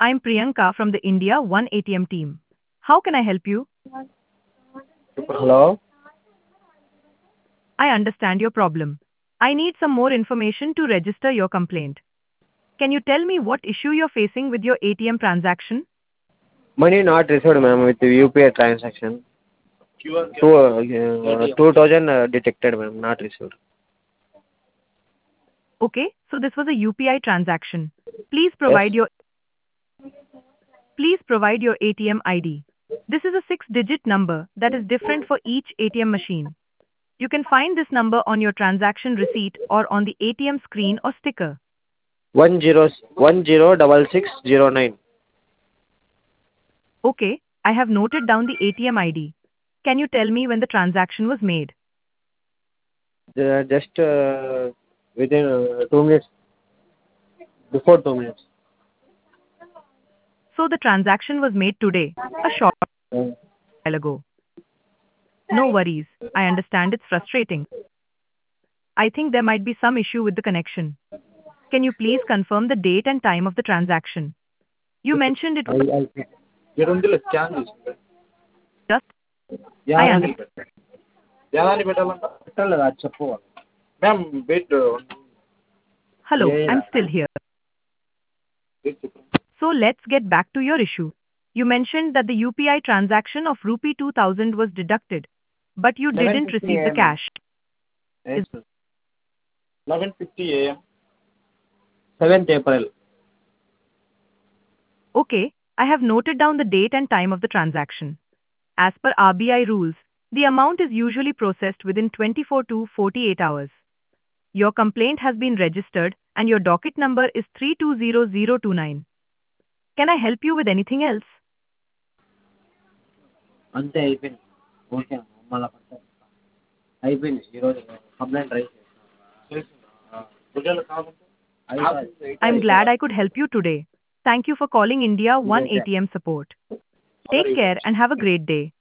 I'm Priyanka from the India One ATM team. How can I help you? Hello? I understand your problem. I need some more information to register your complaint. Can you tell me what issue you're facing with your ATM transaction? Money not received, ma'am, with the UPI transaction. 2000 detected, ma'am, not received. Okay, so this was a UPI transaction. Please Yes. provide your please provide your ATM ID. This is a 6-digit number that is different for each ATM machine. You can find this number on your transaction receipt or on the ATM screen or sticker. 106609. Okay, I have noted down the ATM ID. Can you tell me when the transaction was made? Just within 2 minutes, before 2 minutes. So the transaction was made today, a short Uh, while ago. No worries. I understand it's frustrating. I think there might be some issue with the connection. Can you please confirm the date and time of the transaction? You mentioned it was I ఎరుందిలో scan చేసింది just, I యాదానికి understand. పెట్టాలి యాదానికి పెట్టాలంట పెట్టలేదు అది చెప్పు ma'am wait Hello, ఏ I'm still here. So let's get back to your issue. You mentioned that the UPI transaction of rupee 2000 was deducted, but you didn't 11:50 receive the AM, ma'am. cash. Yes, Is sir. 11:50 AM. 7th April. okay, I have noted down the date and time of the transaction. As per RBI rules, the amount is usually processed within 24 to 48 hours. Your complaint has been registered and your docket number is 320029. Can I help you with anything else? అంతే అయిపోయింది okay మళ్ళీ పడతాను అయిపోయింది ఈరోజు complaint raise చేసిన I'm glad I could help you today. Thank you for calling India One అయిపోయింది ATM support. Take care and have a great day.